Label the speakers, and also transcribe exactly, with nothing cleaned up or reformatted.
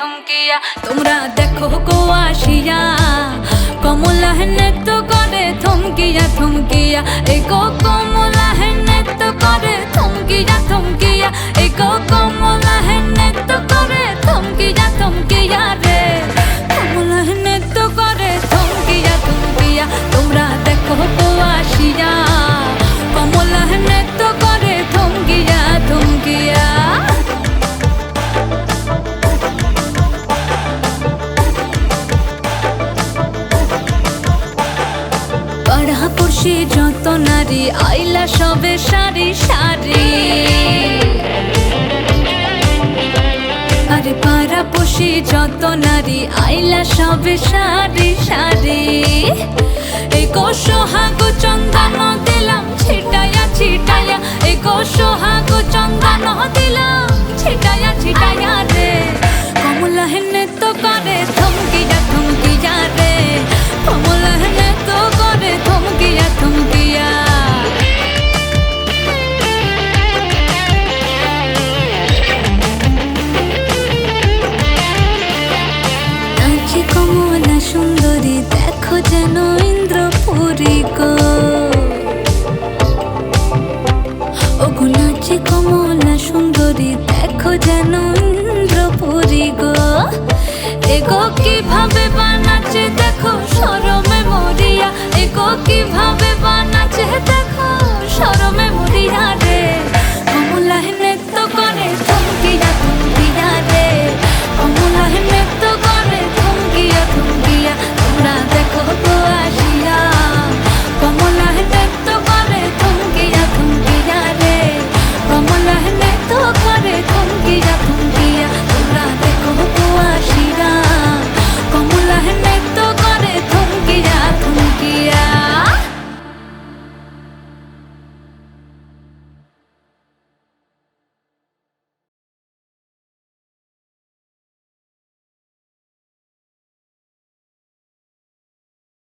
Speaker 1: থমকিয়া তোমরা দেখো গো আসিয়া কমলা নৃত্য করে থমকিয়া থমকিয়া এই গো কমলা নৃত্য করে থমকিয়া থমকিয়া এই গো কমলা নৃত্য করে থমকিয়া থমকিয়া রে কমলা নৃত্য করে থমকিয়া থমকিয়া তোমরা দেখো গো আসিয়া কমলা নৃত্য করে থমকিয়া থমকিয়া পাড়াপড়শি যত নারী আইলা সবে সারি সারি আরে পাড়াপড়শি যত নারী আইলা সবে সারি সারি এই গো সোহাগ চন্দন দিলাম ছিটায়া ছিটায়া এই গো সোহাগ চন্দন দিলাম ছিটায়া ছিটায়া রে কমলা নৃত্য করে থমকিয়া থমকিয়া রে কমলা নৃত্য করে থমকিয়া থমকিয়া নাচে কমলা সুন্দরী দেখো যেন ইন্দ্রপুরী গো ওগো নাচে কমলা সুন্দরী দেখো যেন ইন্দ্রপুরী গো এগো কিভাবে বানাচ্ছে দেখো শরমে মরিয়া এগো কিভাবে বানাচ্ছে দেখো